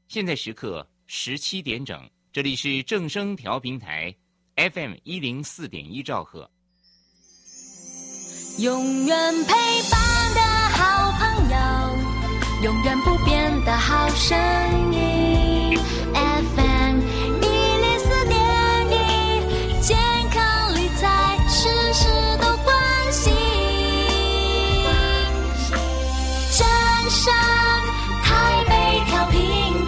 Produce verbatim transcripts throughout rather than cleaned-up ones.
现在时刻十七点整，这里是正声调频台 F M 一零四点一兆赫。 永远陪伴的好朋友，永远不变的好声音 F M 一零四点一，健康理财事事都关心，正声台北调频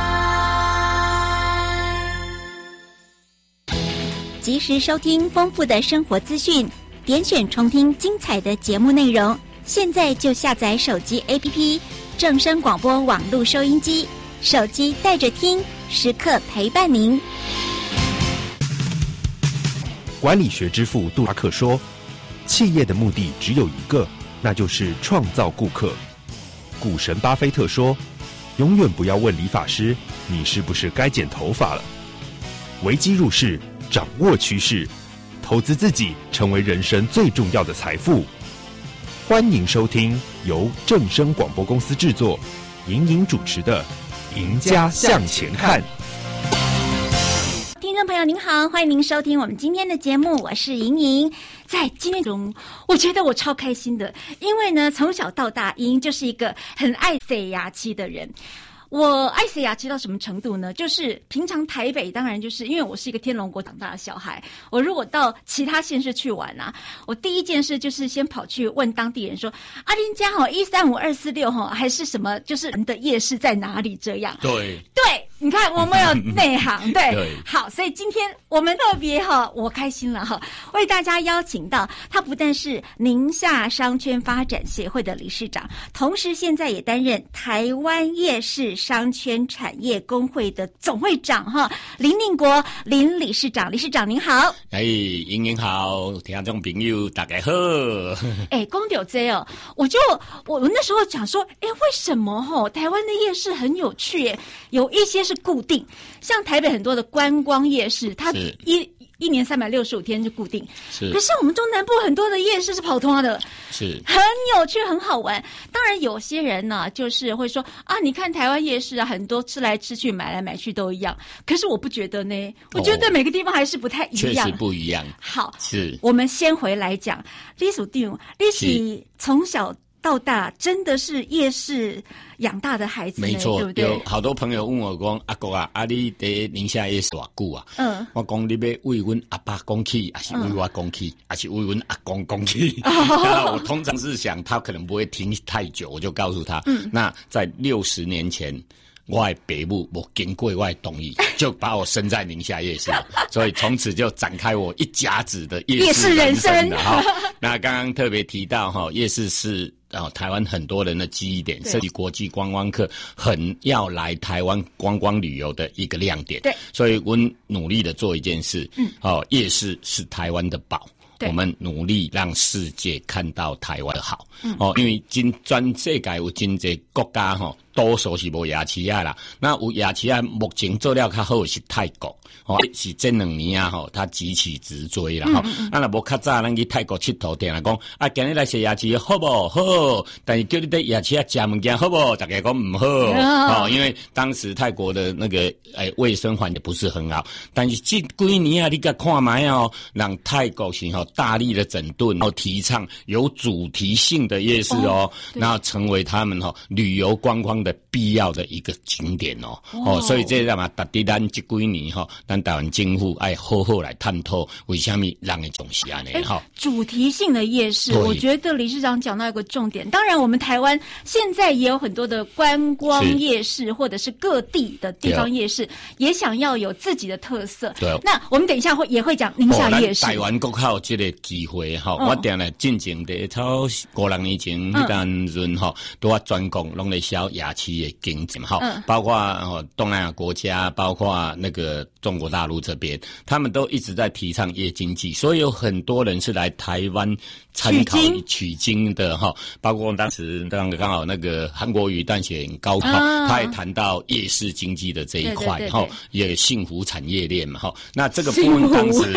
台， 及时收听丰富的生活资讯，点选重听精彩的节目内容，现在就下载手机 A P P 正声广播网络收音机，手机带着听，时刻陪伴您。 管理学之父杜拉克说，企业的目的只有一个，那就是创造顾客。股神巴菲特说，永远不要问理发师你是不是该剪头发了。危机入市，掌握趋势，投资自己成为人生最重要的财富。欢迎收听由正声广播公司制作，莹莹主持的《赢家向前看》。 听众朋友您好，欢迎您收听我们今天的节目，我是莹莹。在今天中，我觉得我超开心的，因为呢，从小到大，莹莹就是一个很爱塞牙漆的人。我爱塞牙漆到什么程度呢？就是平常台北，当然就是因为我是一个天龙国长大的小孩，我如果到其他县市去玩啊，我第一件事就是先跑去问当地人说，啊，您家哈一三五二四六哈，还是什么，就是人的夜市在哪里？这样对对，你看我们有内行，对对， 好，所以今天我们特别哈，我开心了哈，为大家邀请到他，不但是宁夏商圈发展协会的理事长，同时现在也担任台湾夜市商圈产业工会的总会长哈，林令国林理事长，理事长您好。 哎，莹莹好，听众朋友大家好。 哎，讲到这哦，我就我我那时候讲说，哎，为什么吼台湾的夜市很有趣耶？有一些是固定，像台北很多的观光夜市，它一一年三百六十五天就固定。是，可是我们中南部很多的夜市是跑通的，是很有趣，很好玩。当然，有些人呢、啊，就是会说啊，你看台湾夜市啊，很多吃来吃去、买来买去都一样。可是我不觉得呢，我觉得每个地方还是不太一样， 确实不一样。 好， 是我们先回来讲，李属定，李是从小到大真的是夜市养大的孩子， 没错， 对不对？ 有好多朋友问我讲，阿哥啊，啊你在宁夏夜市多久啊？嗯，我讲你要为阮阿爸讲起，还是为我讲起，还是为阮阿公讲起？哦、我通常是想他可能不会听太久，我就告诉他，嗯，那在六十年前。我的爸母没经过我的同意，就把我生在宁夏夜市，所以从此就展开我一甲子的夜市人生的哈。那刚刚特别提到哈，夜市是哦台湾很多人的记忆点，涉及国际观光客很要来台湾观光旅游的一个亮点。对，所以我努力的做一件事，嗯，哦，夜市是台湾的宝。我们努力让世界看到台湾的好，嗯、哦，因为今全世界有真济国家吼，多数是无牙齿啊啦。那有牙齿啊，目前做了较好的是泰国，哦，是这两年啊吼，他急起直追啦吼。啊，若无较早，咱去泰国佚佗，定来讲啊，今日来洗牙齿好不好？但是叫你对牙齿啊食物件好不？大家讲唔好哦，因为当时泰国的那个诶卫生环境不是很好。但是这几年啊，你甲看卖哦，让泰国是吼。大力的整顿，然后提倡有主题性的夜市哦，然后成为他们哈、哦、旅游观光的必要的一个景点哦。哦，所以这让嘛，特地咱这几年哈、哦，咱台湾政府爱好好来探讨为什么让的总是安尼哈。 主题性的夜市，我觉得理事长讲到一个重点。当然，我们台湾现在也有很多的观光夜市，或者是各地的地方夜市，也想要有自己的特色。对，那我们等一下会也会讲宁夏夜市。 哦、台湾国靠这个机会哈，我定来进前的超五六年前迄段阵哈，都啊专攻拢来销牙齿的经济哈，包括哦东南亚国家，包括那个中国大陆这边，他们都一直在提倡夜经济，所以有很多人是来台湾参考取经的哈，包括当时当刚好那个韩国瑜当选高考，啊、他也谈到夜市经济的这一块哈，也幸福产业链嘛哈，那这个部分当时。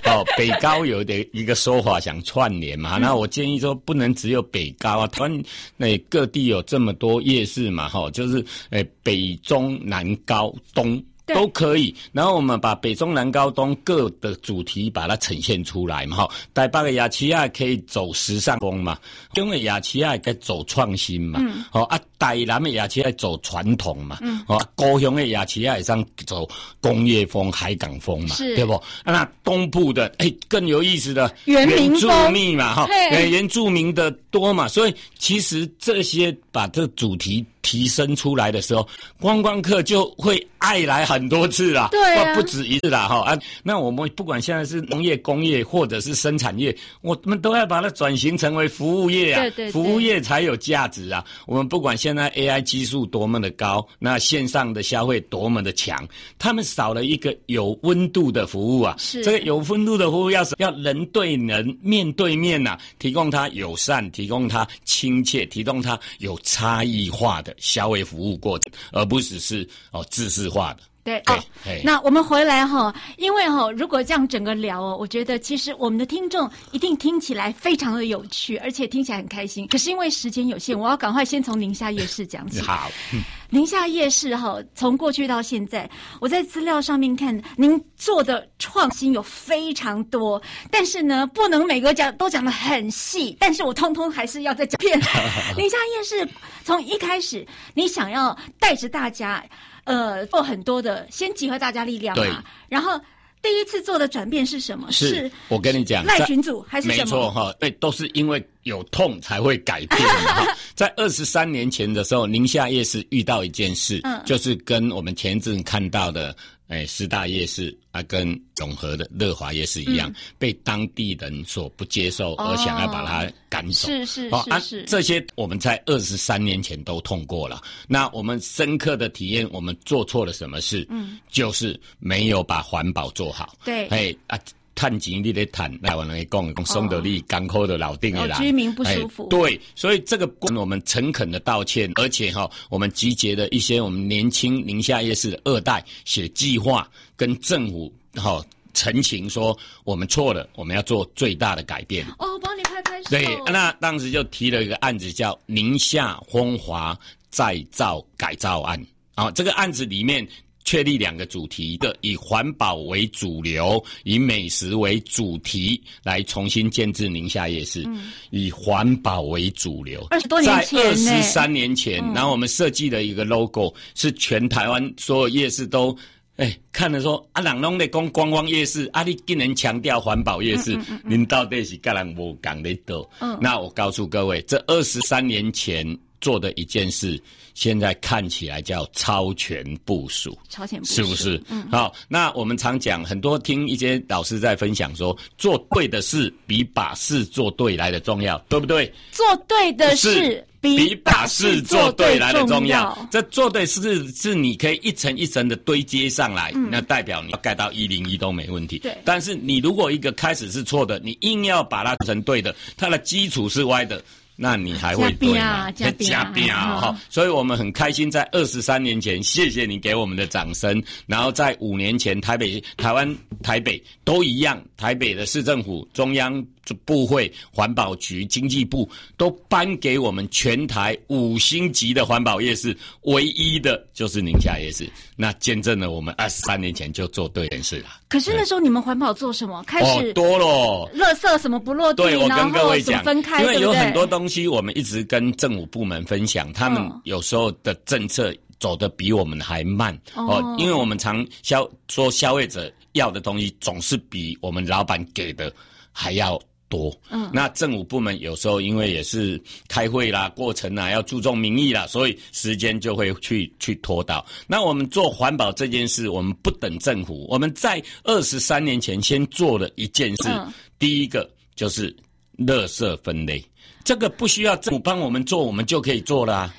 哦，北高有的一个说法想串联嘛，嗯、那我建议说不能只有北高啊，台湾那各地有这么多夜市嘛，哈，就是诶北中南高东。都可以，然后我们把北中南高东各的主题把它呈现出来嘛，哈。台北的夜市啊可以走时尚风嘛，中的夜市啊该走创新嘛，嗯，好啊，台南的夜市爱走传统嘛，嗯，好，高雄的夜市啊上走工业风、海港风嘛，对不？那东部的哎更有意思的原住民嘛，哈，原住民的多嘛，所以其实这些把这主题提升出来的时候，观光客就会爱来很多次啦， 对啊， 不止一次啦哈啊！那我们不管现在是农业、工业或者是生产业，我们都要把它转型成为服务业啊， 对对对， 服务业才有价值啊！我们不管现在 A I 技术多么的高，那线上的消费多么的强，他们少了一个有温度的服务啊！ 是这个有温度的服务要要人对人面对面呐、啊，提供他友善，提供他亲切，提供他有差异化的消费服务过程，而不只是哦制式化的。 对哦，那我们回来哈，因为哈，如果这样整个聊哦，我觉得其实我们的听众一定听起来非常的有趣，而且听起来很开心。可是因为时间有限，我要赶快先从宁夏夜市讲起。 好， 嗯、宁夏夜市哈，从过去到现在，我在资料上面看，您做的创新有非常多，但是呢，不能每个讲都讲得很细，但是我通通还是要再讲遍。宁夏夜市从一开始，你想要带着大家。呃，做很多的，先集合大家力量嘛。然后第一次做的转变是什么？ 是, 是我跟你讲， 赖群组还是什么？ 没错哈，对，都是因为有痛才会改变嘛。在二十三年前的时候，宁夏夜市遇到一件事，嗯，就是跟我们前一阵看到的。哎，师大夜市啊，跟永和的乐华夜市一样，嗯、被当地人所不接受，而想要把它赶走。 是是哦是是、 啊，这些我们在二十三年前都痛过了。那我们深刻的体验，我们做错了什么事？嗯，就是没有把环保做好。 对， 哎啊。趁钱你咧趁，来我来讲，讲送到你港口的老定的啦， 居民不舒服。 对，所以这个我们诚恳的道歉，而且哈、哦，我们集结了一些我们年轻宁夏夜市的二代，写计划跟政府哈、哦、陈情说我们错了，我们要做最大的改变。 哦，帮你拍拍手。 对，那当时就提了一个案子叫宁夏风华再造改造案。啊、哦，这个案子里面。确立两个主题，一个以环保为主流，以美食为主题，来重新建制宁夏夜市。嗯、以环保为主流， 二十多年前， 在二十三年前，嗯、然后我们设计了一个 logo， 是全台湾所有夜市都哎看了说啊，人拢在讲观光夜市，啊，你竟然强调环保夜市，嗯嗯嗯嗯、您到底是跟人无讲的多？嗯，那我告诉各位，这二十三年前做的一件事。现在看起来叫超前部署， 超前部署是不是？嗯，好，那我们常讲，很多听一些老师在分享说，做对的事比把事做对来的重要，对不对？ 做对的事比把事做对来的重要。这做对事是你可以一层一层的堆接上来，嗯、那代表你要盖到一零一都没问题。 对， 但是你如果一个开始是错的，你硬要把它成对的，它的基础是歪的。那你还会对吗？ 加加变啊！哈，所以我们很开心，在二十三年前，谢谢你给我们的掌声。然后在五年前，台北、台湾、台北都一样，台北的市政府、中央部会、环保局、经济部都颁给我们全台五星级的环保夜市，唯一的就是宁夏夜市。那见证了我们二十三年前就做对一件事了。 可是那时候你们环保做什么？开始哦多了， 垃圾什么不落地， 对，我跟各位讲， 分开， 因为有很多东西我们一直跟政府部门分享，他们有时候的政策走得比我们还慢哦，哦因为我们常消说消费者要的东西总是比我们老板给的还要多，嗯，那政府部门有时候因为也是开会啦、过程啦，要注重民意啦，所以时间就会去去拖到。那我们做环保这件事，我们不等政府，我们在二十三年前先做了一件事，嗯、第一个就是垃圾分类。这个不需要政府帮我们做，我们就可以做了啊。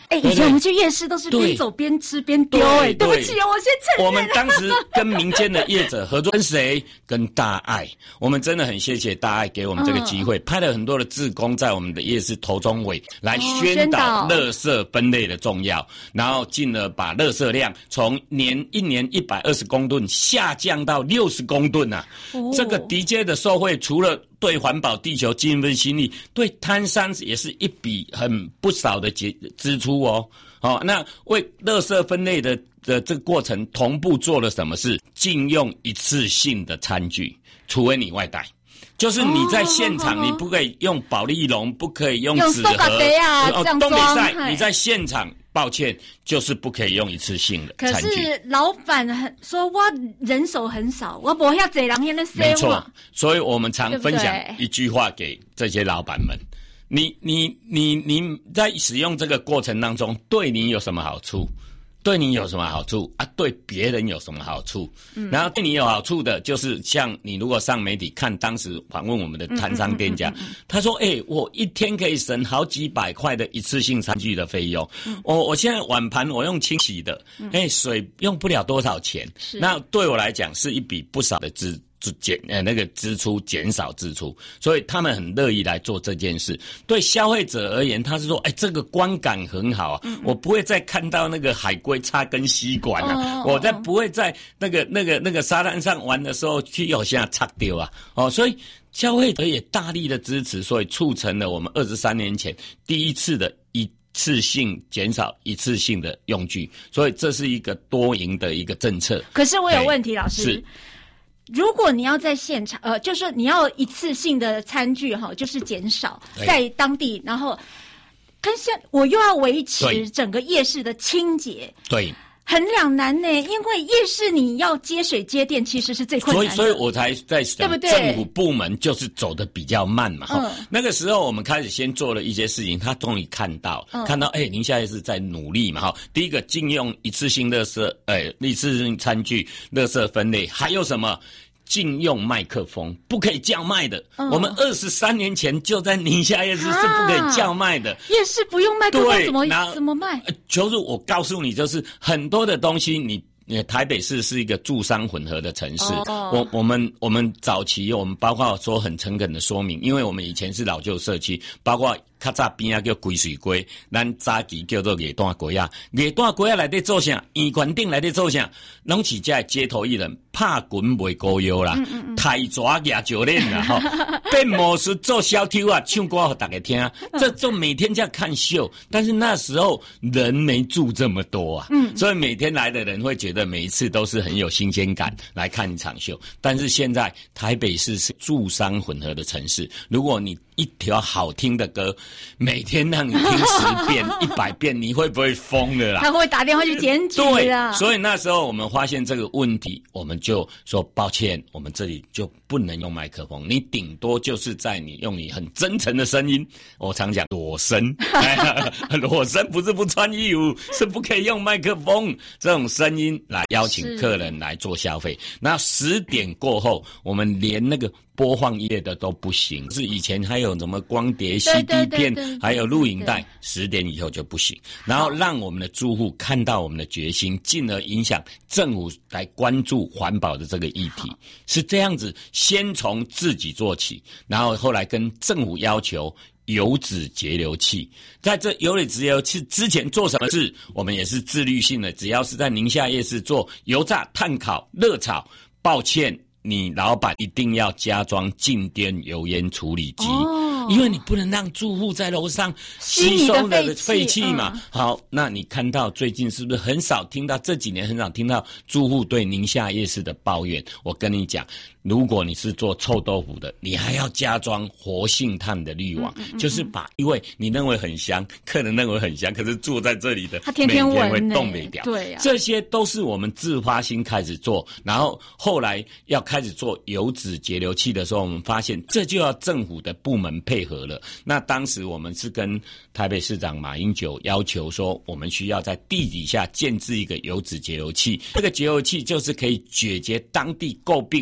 哎、欸，以前我们去夜市都是边走边吃边丢，哎，对不起哦，我先承认。 我们当时跟民间的业者合作，跟谁？跟大爱。我们真的很谢谢大爱给我们这个机会，嗯、派了很多的志工在我们的夜市头中尾来宣导垃圾分类的重要，哦、然后进而把垃圾量从年一年一百二十公吨下降到六十公吨啊！哦、这个直接的受惠，除了对环保地球尽一份心力，对摊商也是一笔很不少的支出哦。好，那为垃圾分类的的这个过程同步做了什么事？禁用一次性的餐具，除非你外带。就是你在现场，你不可以用保丽龙，不可以用纸盒， 哦， 都没赛。你在现场，抱歉，就是不可以用一次性的餐具。 可是老板很说，我人手很少，我不要这人在那洗。 没错，所以我们常分享一句话给这些老板们：你你你你在使用这个过程当中，对你有什么好处？对你有什么好处啊？对别人有什么好处？嗯，然后对你有好处的，就是像你如果上媒体看当时访问我们的摊商店家，嗯嗯嗯嗯嗯、他说：“哎、欸，我一天可以省好几百块的一次性餐具的费用。嗯、我我现在碗盘我用清洗的，哎、欸，水用不了多少钱。那对我来讲是一笔不少的支。”减呃那个支出减少支出，所以他们很乐意来做这件事。对消费者而言，他是说，哎，这个观感很好啊，嗯嗯我不会再看到那个海龟插根吸管啊，哦、我再不会在那个那个那个沙滩上玩的时候去有下插丢啊，哦，所以消费者也大力的支持，所以促成了我们二十三年前第一次的一。一次性减少一次性的用具，所以这是一个多赢的一个政策。 可是我有问题，老师。是如果你要在现场，呃，就是你要一次性的餐具哈，就是减少在当地，然后，跟现我又要维持整个夜市的清洁， 对， 很两难呢。因为夜市你要接水接电，其实是最困难的， 所以，所以我才在想，对不对？政府部门就是走得比较慢嘛。嗯，那个时候我们开始先做了一些事情，他终于看到，嗯、看到，哎、欸，宁夏夜市在努力嘛。哈，第一个禁用一次性垃圾，哎、欸，一次性餐具，垃圾分类，还有什么？禁用麦克风，不可以叫卖的。嗯、我们二十三年前就在宁夏夜市是不可以叫卖的。 夜市不用麦克风怎么怎么卖？ 就是我告诉你，就是很多的东西你。台北市是一个住商混合的城市，哦、我我们我们早期我们包括说很诚恳的说明，因为我们以前是老旧社区，包括较早边啊叫龟水龟，咱早期叫做野蛋龟啊，野蛋龟啊内底做啥？圆环顶内底做啥？拢是这街头艺人拍滚卖膏药啦，抬抓牙脚链啦，哈，变魔术做小偷啊，唱歌给大家听，这就每天在看秀，但是那时候人没住这么多啊，嗯，所以每天来的人会觉得。每一次都是很有新鲜感来看一场秀，但是现在台北市是住商混合的城市，如果你一条好听的歌，每天让你听十遍、一百遍，你会不会疯了啦？ 他会打电话去检举啦。 对，所以那时候我们发现这个问题，我们就说抱歉，我们这里就不能用麦克风，你顶多就是在你用你很真诚的声音，我常讲裸声，裸声不是不穿衣服，是不可以用麦克风这种声音来邀请客人来做消费。那十点过后，我们连那个播放音乐的都不行，是以前还有什么光碟、C D 片，还有录影带，十点以后就不行。然后让我们的住户看到我们的决心，进而影响政府来关注环保的这个议题，是这样子。先从自己做起，然后后来跟政府要求油脂节流器。在这油脂节流器之前做什么事，我们也是自律性的。只要是在宁夏夜市做油炸、炭烤、热炒，抱歉。你老板一定要加装静电油烟处理机，哦、因为你不能让住户在楼上吸收的废气嘛。嗯、好，那你看到最近是不是很少听到？这几年很少听到住户对宁夏夜市的抱怨。我跟你讲，如果你是做臭豆腐的，你还要加装活性炭的滤网，嗯嗯嗯就是把因为你认为很香，客人认为很香，可是住在这里的他天天闻、欸， 每天会冻没掉。 对啊， 这些都是我们自发性开始做，然后后来要开始做油脂节流器的时候，我们发现这就要政府的部门配合了。那当时我们是跟台北市长马英九要求说，我们需要在地底下建置一个油脂节流器，这个节流器就是可以解决当地诟病为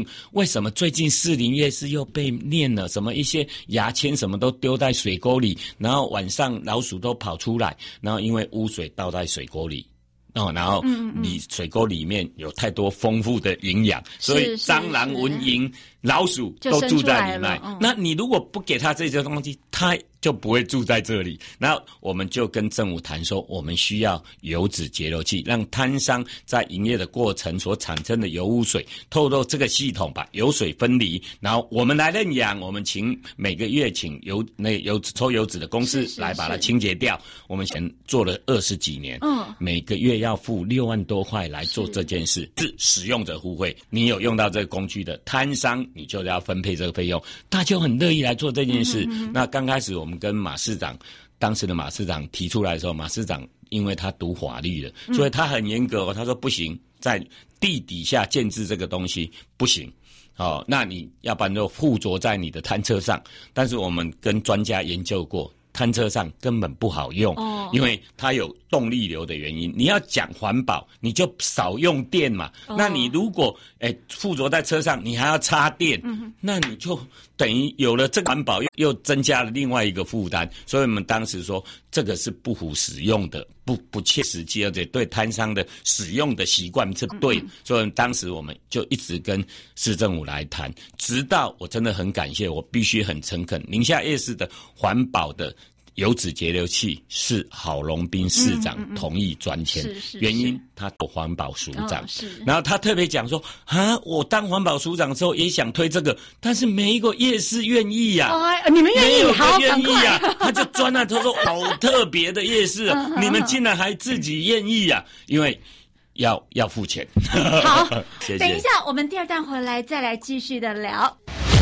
什么最近士林夜市又被念了什么一些牙签什么都丢在水沟里，然后晚上老鼠都跑出来，然后因为污水倒在水沟里。哦，然后你水沟里面有太多丰富的营养，所以蟑螂、蚊蝇、老鼠都住在里面。那你如果不给它这些东西，它就不会住在这里。然后我们就跟政府谈说，我们需要油脂节流器，让摊商在营业的过程所产生的油污水，透过这个系统把油水分离，然后我们来认养，我们请每个月请油那油脂抽油脂的公司来把它清洁掉。我们前做了二十几年，嗯，每个月要付六万多块来做这件事，是使用者互惠。你有用到这个工具的摊商，你就要分配这个费用，他就很乐意来做这件事。嗯嗯嗯，那刚开始我们跟马市长，当时的马市长提出来的时候，马市长因为他读法律的，所以他很严格，他说不行，在地底下建置这个东西不行。哦，那你要不然就附着在你的摊车上。但是我们跟专家研究过，摊车上根本不好用，哦，因为它有动力流的原因。你要讲环保，你就少用电嘛。哦，那你如果诶附着在车上，你还要插电，嗯，那你就等于有了这个环保，又又增加了另外一个负担。所以我们当时说，这个是不符使用的，不不切实际，而且对摊商的使用的习惯是对的。嗯嗯，所以当时我们就一直跟市政府来谈，直到我真的很感谢，我必须很诚恳，宁夏夜市的环保的油脂节流器是郝龙斌市长同意专签，嗯嗯嗯，原因他做环保署长，哦，然后他特别讲说啊，我当环保署长之后也想推这个，但是没一个夜市愿意呀，啊哦，你们愿意，好， 愿意呀，他就钻了，他说好特别的夜市，啊，你们竟然还自己愿意呀，因为要要付钱。 好， 谢谢。 等一下，我们第二段回来再来继续的聊。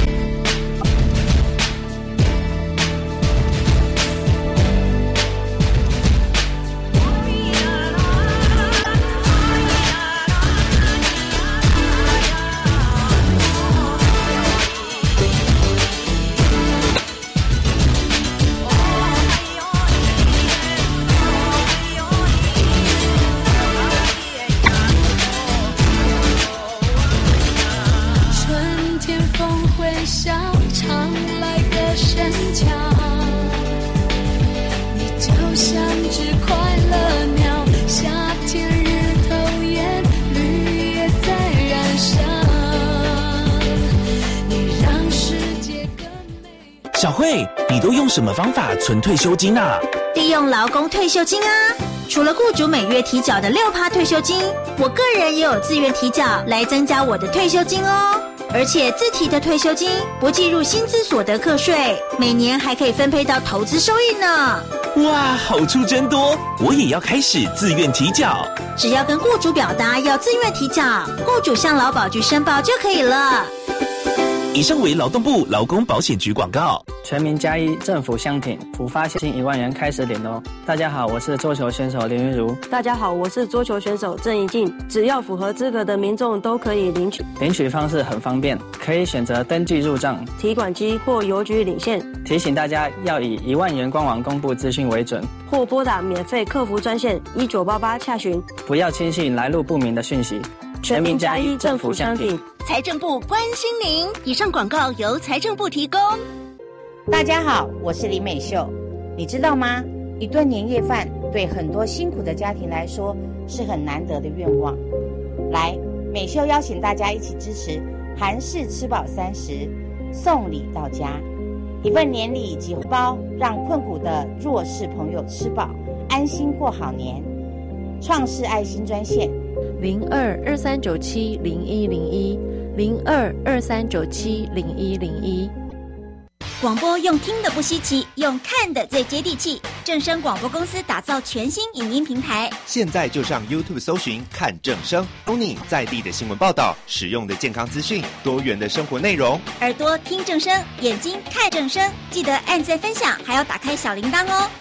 小慧，你都用什么方法存退休金啊？ 利用劳工退休金啊！除了雇主每月提缴的 百分之六 退休金，我个人也有自愿提缴来增加我的退休金哦。而且自提的退休金不计入薪资所得课税，每年还可以分配到投资收益呢。 哇，好处真多！我也要开始自愿提缴。 只要跟雇主表达要自愿提缴，雇主向劳保局申报就可以了。 以上为劳动部劳工保险局广告。 全民加一，政府相挺，普发现金一万元开始领哦。大家好，我是桌球选手林云如。 大家好，我是桌球选手郑怡静。只要符合资格的民众都可以领取。 领取方式很方便，可以选择登记入账、 提款机或邮局领现。 提醒大家要以一万元官网公布资讯为准， 或拨打免费客服专线一九八八洽询。 不要轻信来路不明的讯息。全民加一，政府相挺。 财政部关心您。以上广告由财政部提供。 大家好，我是林美秀。你知道吗？一顿年夜饭对很多辛苦的家庭来说是很难得的愿望。来，美秀邀请大家一起支持韩式吃饱三十，送礼到家，一份年礼及红包，让困苦的弱势朋友吃饱，安心过好年。创世爱心专线零二二三九七零一零一零二二三九七零一零一。 广播用听的不稀奇，用看的最接地气。正声广播公司打造全新影音平台， 现在就上 YouTube 搜寻看正声，有你在地的新闻报道、实用的健康资讯、多元的生活内容。 耳朵听正声，眼睛看正声，记得按赞分享，还要打开小铃铛哦。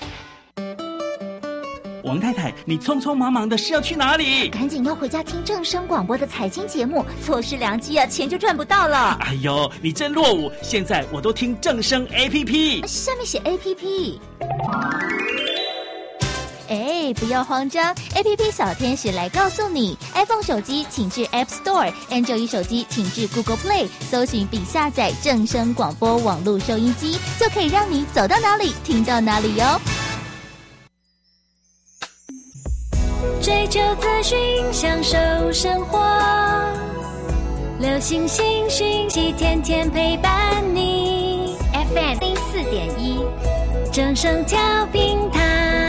王太太，你匆匆忙忙的是要去哪里？ 赶紧要回家听正声广播的财经节目，错失良机啊，钱就赚不到了。 哎呦，你真落伍！现在我都听正声 A P P， 下面写 A P P。 哎，不要慌张 ，A P P 小天使来告诉你 ，iPhone 手机请至 App Store，Android 手机请至 Google Play， 搜寻并下载正声广播网络收音机，就可以让你走到哪里听到哪里哟。 追求资讯，享受生活，流行新讯息，天天陪伴你。 F M 零四点一， 正声调频台。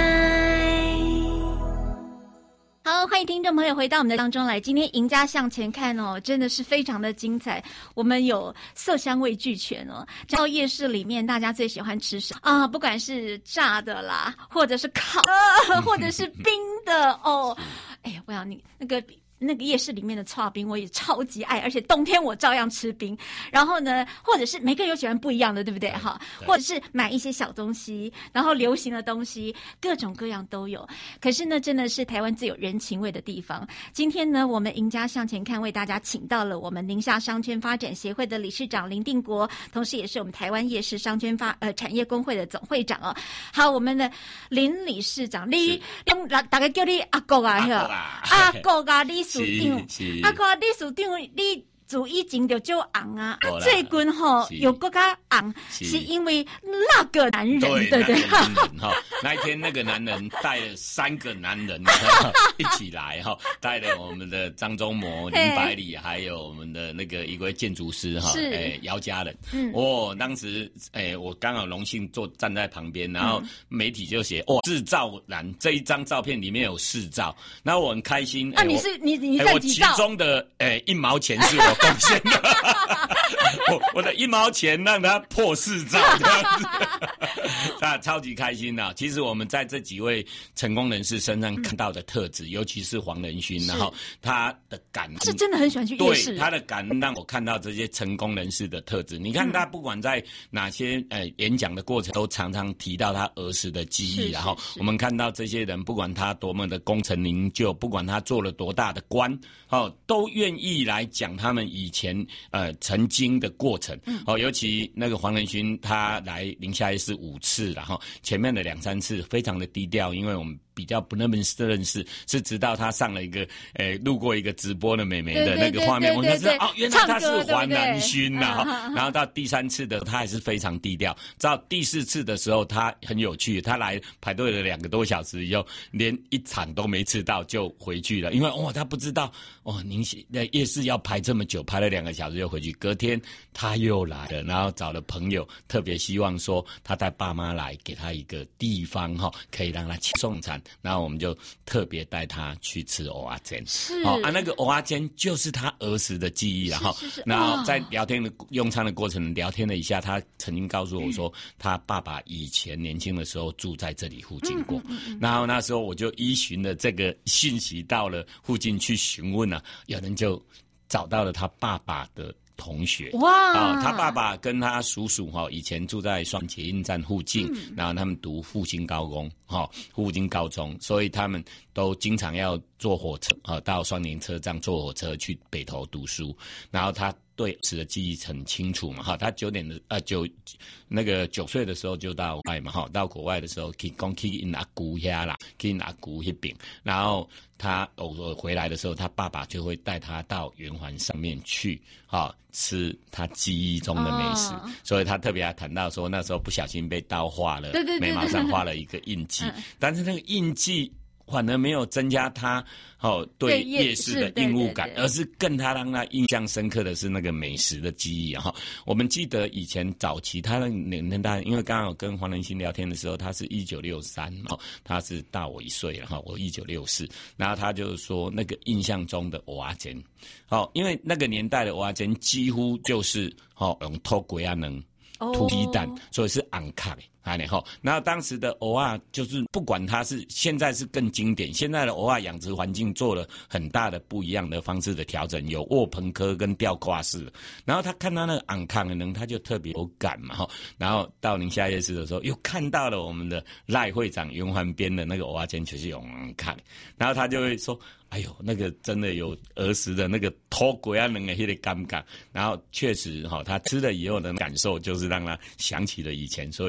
好，欢迎听众朋友回到我们的当中来。今天赢家向前看哦，真的是非常的精彩。我们有色香味俱全哦。到夜市里面，大家最喜欢吃什么啊？不管是炸的啦，或者是烤的，或者是冰的哦。哎呀，我想你那个。那个夜市里面的刨冰我也超级爱，而且冬天我照样吃冰。然后呢，或者是每个人有喜欢不一样的，对不对？哈，或者是买一些小东西，然后流行的东西，各种各样都有。可是呢，真的是台湾最有人情味的地方。今天呢，我们赢家向前看为大家请到了我们宁夏商圈发展协会的理事长林定国，同时也是我们台湾夜市商圈发呃产业工会的总会长哦。好，我们的林理事长，你用大概叫你阿国啊，阿国啊，你。署长，啊，看你署长，你自以前就就红啊，啊，最近吼又更加红，是因为那个男人，对不对？ 那个男人哈，那一天那个男人带了三个男人一起来哈，带了我们的张忠谋、林百里，还有我们的那个一位建筑师哈，哎，姚家人。嗯，哦，当时哎，我刚好荣幸坐站在旁边，然后媒体就写哦，制造栏这一张照片里面有四照，那我很开心。 啊，你是你你在几照？我其中的哎一毛钱是我贡献的，我我的一毛钱让他破四兆这样子，他超级开心的。其实我们在这几位成功人士身上看到的特质，嗯、尤其是黄仁勋，然后他的感恩是真的很喜欢去夜市， 对他的感恩让我看到这些成功人士的特质。你看他不管在哪些呃演讲的过程，都常常提到他儿时的记忆，然后我们看到这些人，不管他多么的功成名就，不管他做了多大的官，哦，都愿意来讲他们以前呃曾经的过程。哦，尤其那个黄仁勋，他来宁夏夜市五次，然后前面的两三次非常的低调，因为我们比较不那么认识，是直到他上了一个诶路过一个直播的美眉的那个画面，我才知道哦，原来他是黄仁勋呐。然后到第三次的他还是非常低调，到第四次的时候他很有趣，他来排队了两个多小时以后，连一场都没吃到就回去了，因为哦他不知道哦宁夏夜市要排这么久，排了两个小时就回去。隔天他又来了，然后找了朋友，特别希望说他带爸妈来，给他一个地方哈，可以让他送餐。然后我们就特别带他去吃蚵仔煎， 是哦啊，那个蚵仔煎就是他儿时的记忆，然后，然后在聊天的用餐的过程，聊天了一下，他曾经告诉我说，嗯、他爸爸以前年轻的时候住在这里附近过，嗯嗯嗯、然后那时候我就依循了这个讯息到了附近去询问啊，有人就找到了他爸爸的同学哇、 哦，他爸爸跟他叔叔哈、哦，以前住在双捷运站附近，嗯、然后他们读复兴高工哈、哦，复兴高中，所以他们都经常要坐火车啊、哦，到双连车站坐火车去北投读书，然后他对此的记忆很清楚嘛哈，他九点的呃九那个九岁的时候就到外嘛哈，到国外的时候去讲去因阿姑遐啦，去因阿姑那边，然后他偶尔回来的时候，他爸爸就会带他到圆环上面去哈、哦、吃他记忆中的美食，哦、所以他特别还谈到说那时候不小心被刀划了， 对对对对， 眉毛上画了一个印记，嗯、但是那个印记反而没有增加他哦对夜市的应物感，而是更他让他印象深刻的是那个美食的记忆哈。我们记得以前早期他的年代，因为刚刚有跟黄仁勋聊天的时候，他是一九六三哦，他是大我一岁了哈，我一九六四，然后他就说那个印象中的蚵仔煎，哦，因为那个年代的蚵仔煎几乎就是哦用土龟啊能。土鸡蛋，所以是昂卡的，啊，然后，然后当时的蚵仔就是不管它是现在是更经典，现在的蚵仔养殖环境做了很大的不一样的方式的调整，有卧棚科跟吊挂式，然后他看到那个昂卡的能，他就特别有感嘛，哈，然后到宁夏夜市的时候，又看到了我们的赖会长圆环边的那个蚵仔煎就是有昂卡的，然后他就会说。哎呦，那个真的有儿时的那个土鬼啊，那个那个感觉，然后确实哈、哦，他吃了以后的感受就是让他想起了以前，所以他有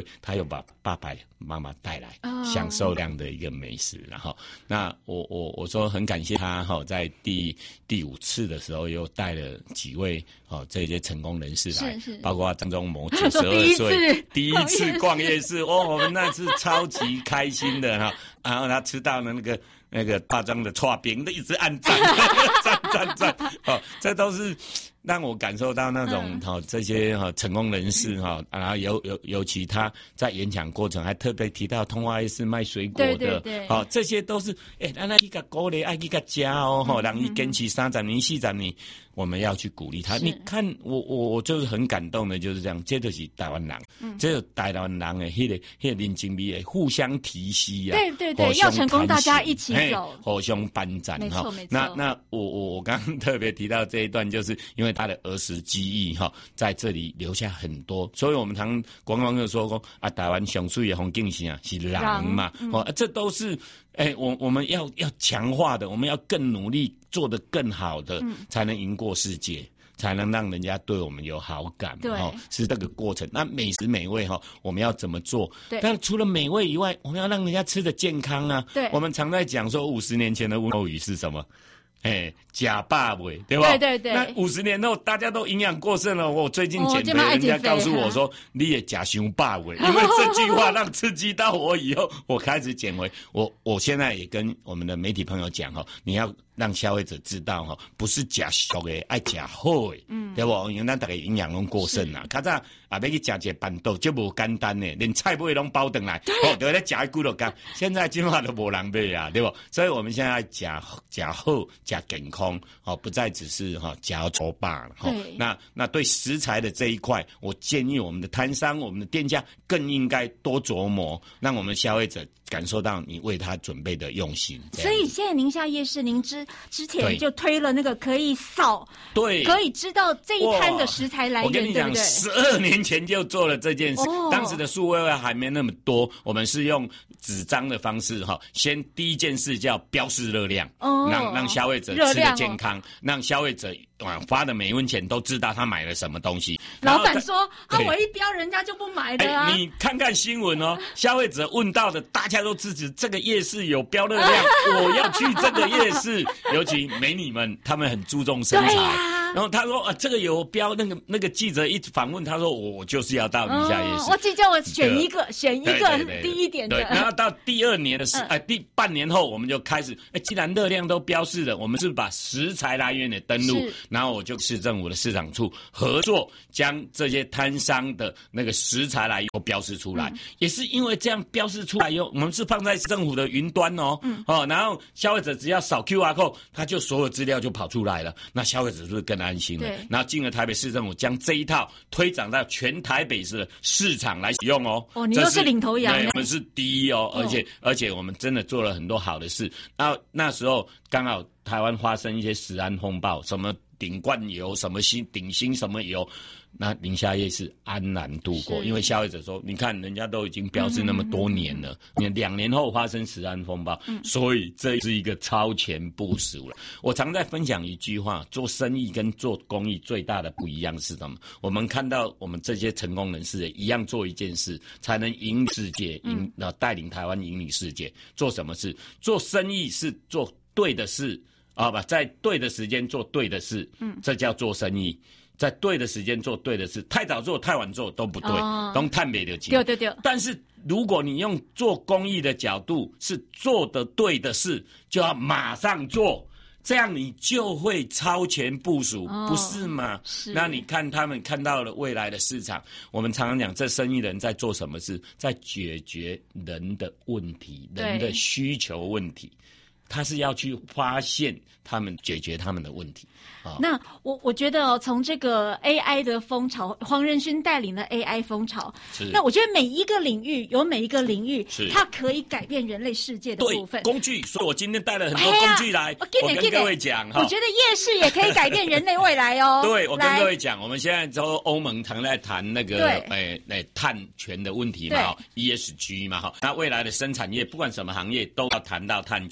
把爸爸妈妈带来，哦、享受这样的一个美食。然后，那我我我说很感谢他哈，在第第五次的时候又带了几位哦这些成功人士来，是是包括张忠谋九十二岁第一次逛夜市，哦，我们那次超级开心的哈。然后他吃到了那个那个大张的串饼，都一直按赞赞赞赞，哦，这都是让我感受到那种哈、嗯哦、这些哈、哦、成功人士哈、哦，然后尤尤尤其他在演讲过程还特别提到通化夜市卖水果的，对对对，好、哦，这些都是哎，咱爱去个鼓励，爱去个加哦，哈、嗯，让你坚持三十年、四十年。我们要去鼓励他。你看，我我我就是很感动的，就是这样。这就是台湾人，嗯、这个台湾人的迄、那个迄、那个人情味，互相提携啊。 对对对，要成功，大家一起走， 互相搬展。 没错没错。 那那我我我刚刚特别提到这一段，就是因为他的儿时记忆哈，在这里留下很多，所以我们常广广就说过啊，台湾上水的风景是啊是人嘛，嗯、哦，这都是。哎，我我们要要强化的，我们要更努力，做得更好的，嗯、才能赢过世界，才能让人家对我们有好感。对，哦，是这个过程。那美食美味哈、哦，我们要怎么做？对，但除了美味以外，我们要让人家吃得健康啊。对，我们常在讲说，五十年前的问候语是什么？哎，假霸味，对吧？对对对。那五十年后，大家都营养过剩了。我最近减肥，哦、人家告诉我说，你也假熊霸味，因为这句话让刺激到我以后，我开始减肥。我我现在也跟我们的媒体朋友讲哈，你要让消费者知道哈，不是假俗的，爱假好的，嗯，对不？因为咱大家营养拢过剩啦，较早啊，要去食一个板豆就无简单呢，连菜尾拢包回来，哦，就咧食一句就干。现在今晚都无人买啊，对不？所以我们现在假假好。加健康哦，不再只是哈加粗罢了哈。那那对食材的这一块，我建议我们的摊商、我们的店家更应该多琢磨，让我们消费者感受到你为他准备的用心。 所以现在宁夏夜市，您之之前就推了那个可以扫， 对， 可以知道这一摊的食材来源， 我跟你讲，十二年前就做了这件事，哦、当时的数位还没那么多，我们是用纸张的方式哈，先第一件事叫标示热量，哦、让让消费者吃得健康，哦、让消费者花的每一分钱都知道他买了什么东西。 老板说啊，我一标人家就不买的啊。 你看看新闻哦，消费者问到的，大家都支持这个夜市有标热量，我要去这个夜市。尤其美女们，她们很注重身材。然后他说啊，这个有标，那个那个记者一访问他说，我就是要到宁夏夜市。 哦、我记叫我选一个，选一个第一点的。 对，然后到第二年的时，哎、呃，第半年后我们就开始，哎，既然热量都标示了，我们是把食材来源也登录，然后我就市政府的市场处合作，将这些摊商的那个食材来源都标示出来。嗯、也是因为这样标示出来以后，我们是放在市政府的云端哦，嗯、哦，然后消费者只要扫 Q R code， 他就所有资料就跑出来了，那消费者是不是更安心了？然后进了台北市政府，将这一套推展到全台北市的市场来使用哦。 哦，你又是领头羊， 对，我们是第一哦，而且、哦、而且我们真的做了很多好的事。然后那时候刚好台湾发生一些食安风暴，什么顶冠油，什么新顶新什么油。那宁夏夜市安然度过，因为消费者说，你看人家都已经标示那么多年了，你、嗯、两年后发生食安风暴，嗯、所以这是一个超前部署了。我常在分享一句话，做生意跟做公益最大的不一样是什么？我们看到我们这些成功人士一样做一件事，才能赢世界，赢呃带领台湾赢领世界。做什么事？做生意是做对的事啊，不，在对的时间做对的事，嗯，这叫做生意。在对的时间做对的事，太早做太晚做都不对，哦、都太没得劲。 对对对。但是如果你用做公益的角度，是做的对的事，就要马上做，这样你就会超前部署，哦、不是吗？是。那你看他们看到了未来的市场，我们常常讲，这生意人在做什么事？在解决人的问题，人的需求问题。他是要去发现他们，解决他们的问题。啊、 那我我觉得哦，从这个 A I 的风潮，黄仁勋带领的 A I 风潮，那我觉得每一个领域有每一个领域，它可以改变人类世界的部分。 工具，所以我今天带了很多工具来，我跟各位讲哈。 我觉得夜市也可以改变人类未来哦。 对，我跟各位讲，我们现在都欧盟常在谈那个诶诶碳权的问题嘛 ，E S G 嘛哈。那未来的生产业，不管什么行业，都要谈到碳权。对。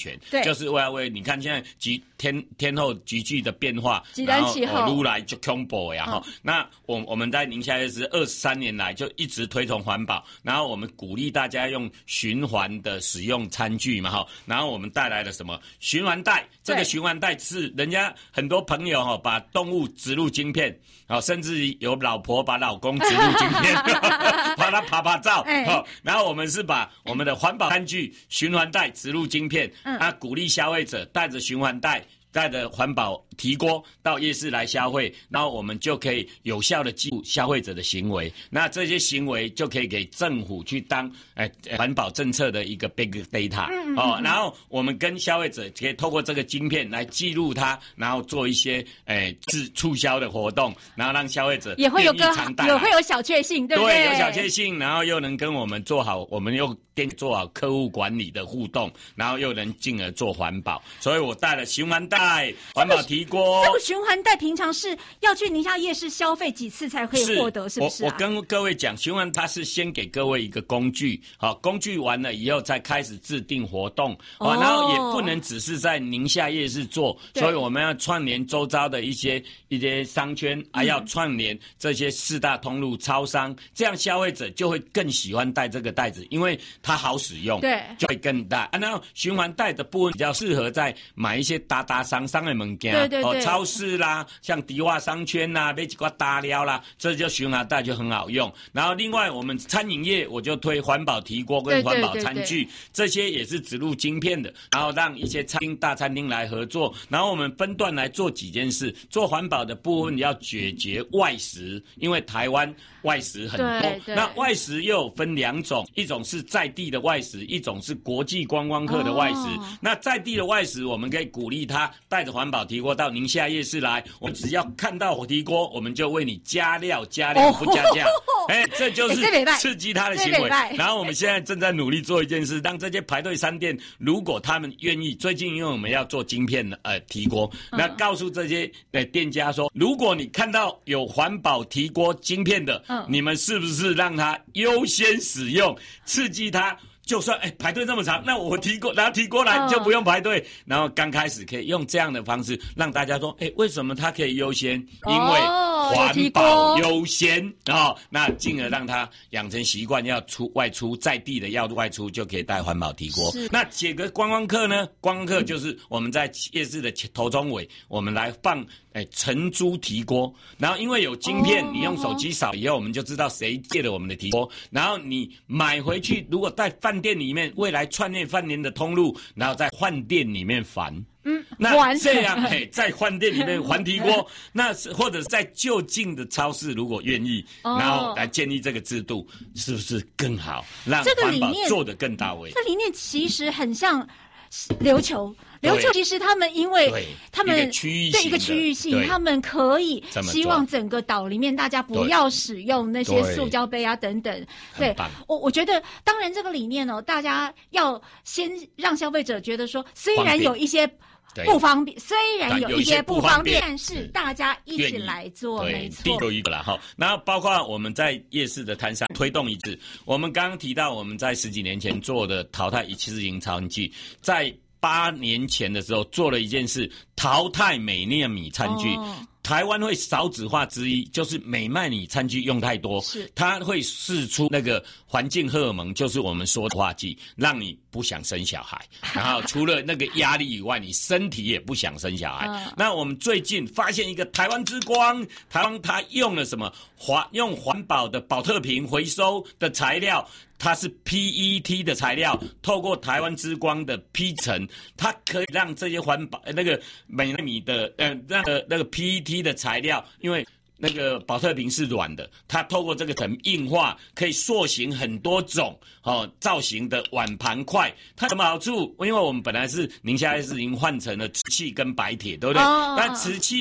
就是为了为你看现在极天天候急剧的变化， 极端气候， 撸来就恐怖呀哈。那我我们在宁夏夜市二十三年来就一直推崇环保，然后我们鼓励大家用循环的使用餐具嘛哈，然后我们带来了什么循环袋？这个循环袋是人家很多朋友哈把动物植入晶片，好，甚至有老婆把老公植入晶片，怕他拍拍照。好，然后我们是把我们的环保餐具循环袋植入晶片，啊，鼓励消费者带着循环袋。带着环保提锅到夜市来消费，然后我们就可以有效的记录消费者的行为，那这些行为就可以给政府去当哎环保政策的一个 big data 嗯嗯哦，然后我们跟消费者可以透过这个晶片来记录它，然后做一些哎促促销的活动，然后让消费者也会有个也会有小确幸，对不对？ 对，有小确幸，然后又能跟我们做好，我们又跟做好客户管理的互动，然后又能进而做环保，所以我带了循环袋。环保提锅， 这个循环袋平常是要去宁夏夜市消费几次才可以获得，是不是、啊、 我, 我跟各位讲，循环它是先给各位一个工具，好，工具完了以后再开始制定活动，哦，然后也不能只是在宁夏夜市做，所以我们要串联周遭的一些一些商圈，还、嗯啊、要串联这些四大通路超商，这样消费者就会更喜欢带这个袋子，因为它好使用， 对， 就会更大。啊、然后循环袋的部分比较适合在买一些大大商商的物件， 对对对， 哦，超市啦，像迪化商圈啦，买几块大料啦，这就循环袋就很好用。然后另外我们餐饮业，我就推环保提锅跟环保餐具，对对对对，这些也是植入晶片的，然后让一些餐厅大餐厅来合作，然后我们分段来做几件事。做环保的部分要解决外食，因为台湾外食很多，那外食又有分两种，一种是在地的外食，一种是国际观光客的外食。哦，那在地的外食，我们可以鼓励他带着环保提锅到宁夏夜市来，我们只要看到火提锅，我们就为你加料，加料不加价。哎、哦欸，这就是刺激他的行为。然后我们现在正在努力做一件事，让这些排队商店，如果他们愿意，最近因为我们要做晶片呃提锅，那告诉这些呃店家说，如果你看到有环保提锅晶片的，嗯，你们是不是让他优先使用，刺激他？就算哎排队这么长，那我提锅拿提锅来就不用排队。哦，然后刚开始可以用这样的方式让大家说，哎，为什么它可以优先？因为环保优先啊，哦，那进而让他养成习惯，要出外出在地的要外出就可以带环保提锅。那几个观光客呢？观光客就是我们在夜市的头中尾，我们来放哎承租提锅，然后因为有晶片，哦，你用手机扫以后，我们就知道谁借了我们的提锅，然后你买回去，如果带饭店里面未来串联饭店的通路，然后在饭店里面还。嗯，那这样嘿，在饭店里面还提锅，那是或者在就近的超市，如果愿意，哦，然后来建立这个制度，是不是更好？让环保做得更到位。 这个理念其实很像琉球。琉球其实他们因为他们对一个区域性，他们可以希望整个岛里面大家不要使用那些塑胶杯啊等等。对，我我觉得当然这个理念哦，大家要先让消费者觉得说，虽然有一些不方便，虽然有一些不方便，但是大家一起来做，没错。 第一个啦哈，然后包括我们在夜市的摊商推动一致，我们刚刚提到我们在十几年前做的淘汰一次性餐具，在八年前的时候做了一件事，淘汰美奈米餐具。哦，台湾会少子化之一，就是美奈米餐具用太多，是它会释出那个环境荷尔蒙，就是我们说的化剂，让你不想生小孩。然后除了那个压力以外，你身体也不想生小孩。嗯，那我们最近发现一个台湾之光，台湾它用了什么环用环保的保特瓶回收的材料。它是 P E T 的材料，透过台湾之光的批层，它可以让这些环保那个美奈米的呃那个那个 P E T 的材料，因为那个保特瓶是软的，它透过这个层硬化，可以塑形很多种哦造型的碗盘块。它什么好处？因为我们本来是宁夏夜市已经换成了瓷器跟白铁，对不对？哦，但瓷器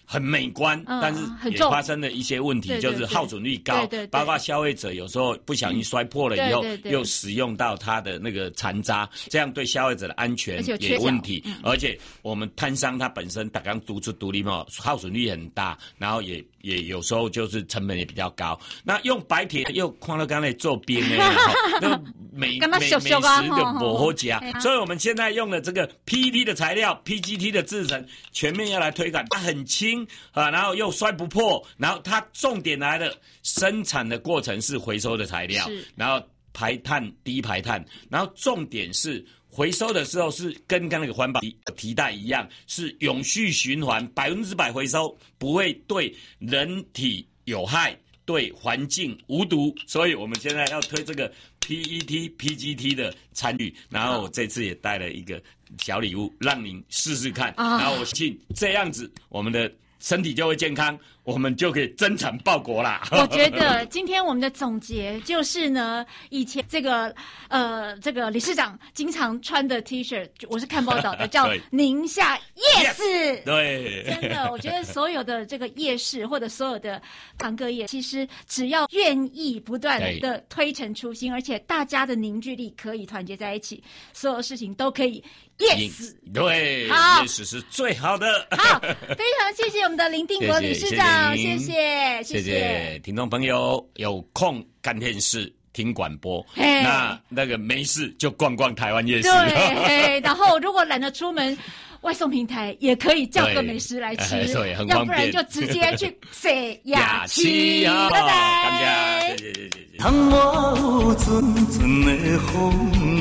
很美观， 嗯、 但是也发生了一些问题，就是耗损率高， 对对对， 包括消费者有时候不小心摔破了以后， 对对对， 又使用到它的那个残渣，这样对消费者的安全也有问题。 嗯、 而且我们摊商它本身打刚独出独立嘛，耗损率很大，然后也也有时候就是成本也比较高。那用白铁又看到刚才做冰的，那美美美食就不好吃，所以我们现在用了这个 P E T 的材料 ，P G T 的制成，全面要来推广，它很轻啊，然后又摔不破，然后它重点来了，生产的过程是回收的材料，然后排碳低排碳，然后重点是回收的时候是跟刚那个环保提袋一样，是永续循环，百分之百回收，不会对人体有害，对环境无毒，所以我们现在要推这个 P E T P G T 的参与，然后我这次也带了一个小礼物让您试试看，然后我相信这样子我们的身体就会健康，我们就可以增产报国啦。 我觉得今天我们的总结就是呢，以前这个呃这个理事长经常穿的 T 恤，我是看报道的，叫宁夏夜市。 Yes, 对， 真的，我觉得所有的这个夜市或者所有的堂各业，其实只要愿意不断的推陈出新，而且大家的凝聚力可以团结在一起，所有事情都可以 yes。 对，夜市是最好的。 好，非常谢谢我们的林定国理事长，谢谢， 谢谢听众朋友，有空看电视听广播，那那个没事就逛逛台湾夜市。 对，然后如果懒得出门，外送平台也可以叫个美食来吃， 对，很要不然就直接去洗牙齿。 拜拜，谢谢谢谢。 窗外有阵阵的风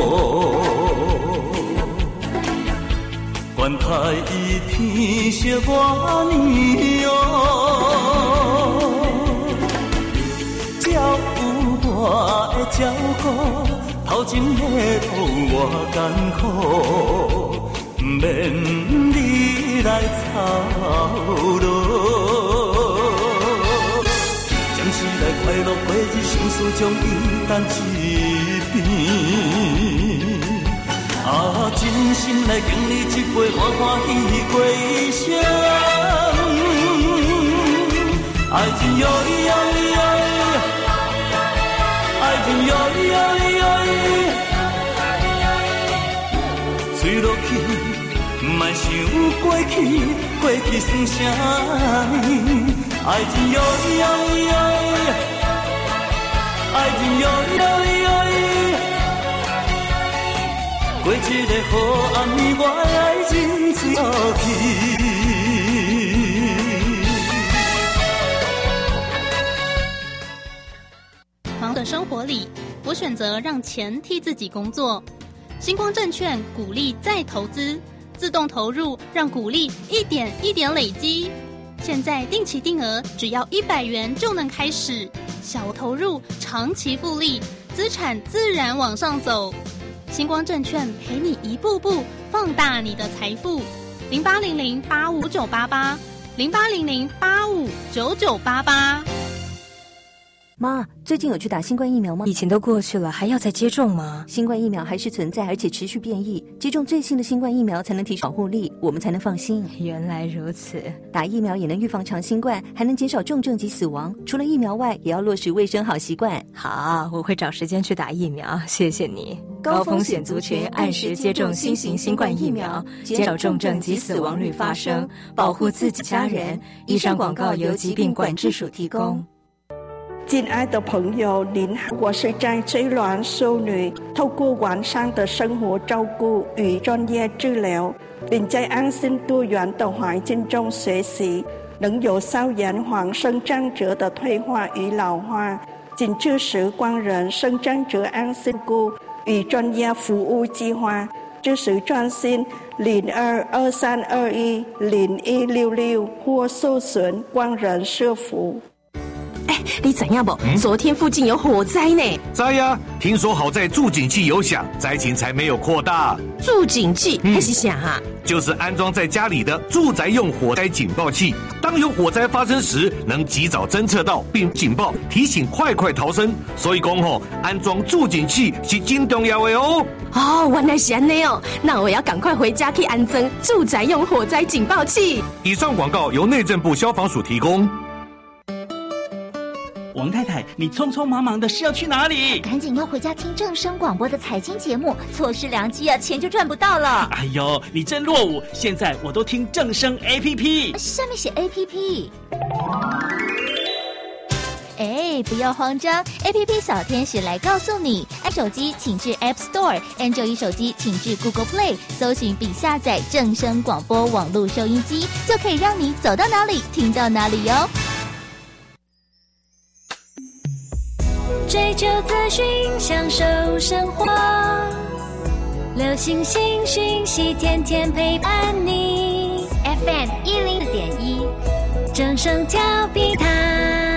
雨。愿台伊天色我呢哦，只有我的照顾，头前的路我艰苦，不免你来操劳。暂时来快乐过日，心事将伊等一边。啊，真心来经历一回欢欢喜喜过一生，爱情哟哟哟，爱情哟哟哟，吹落去，莫想过去，过去算啥呢？爱情哟哟哟，爱情哟哟哟。过一个好暗暝，我爱认真落去。 忙的生活里，我选择让钱替自己工作。星光证券鼓励再投资，自动投入，让股利一点一点累积。现在定期定额只要一百元就能开始，小投入，长期复利，资产自然往上走。星光证券陪你一步步放大你的财富，零八零零八五九八八，零八零零八五九九八八。 妈，最近有去打新冠疫苗吗？ 疫情都过去了，还要再接种吗？ 新冠疫苗还是存在，而且持续变异。接种最新的新冠疫苗才能提升保护力，我们才能放心。 原来如此， 打疫苗也能预防长新冠，还能减少重症及死亡。除了疫苗外，也要落实卫生好习惯。 好，我会找时间去打疫苗。谢谢你。高风险族群按时接种新型新冠疫苗，减少重症及死亡率发生，保护自己家人。以上广告由疾病管制署提供。 亲爱的朋友，您好，我是在追卵淑女，透过完善的生活照顾与专业治疗，并在安心多元的环境中学习，能有效延缓生长者的退化与老化。请支持光仁生长者安心顾与专业服务计划，支持专线零二二三二一零一六六或搜寻光仁社福。 哎，你知影不？嗯、昨天附近有火灾呢。 知呀，听说好在助警器有响，灾情才没有扩大。 助警器那、嗯、是啥啊？ 就是安装在家里的住宅用火灾警报器，当有火灾发生时，能及早侦测到并警报，提醒快快逃生。所以讲吼，安装助警器是真重要的哦。 哦，原来是安尼哦，那我要赶快回家去安装住宅用火灾警报器。 以上广告由内政部消防署提供。 王太太，你匆匆忙忙的是要去哪里？ 赶紧要回家听正声广播的财经节目，错失良机啊，钱就赚不到了。 哎呦，你真落伍！现在我都听正声 A P P， 上面写 A P P。哎，不要慌张 ，A P P 小天使来告诉你。按手机请至 App Store，Android 手机请至 Google Play， 搜寻并下载正声广播网络收音机，就可以让你走到哪里听到哪里哟。 追求资讯，享受生活，流行新讯息，天天陪伴你。F M 一零四点一，正声调频台。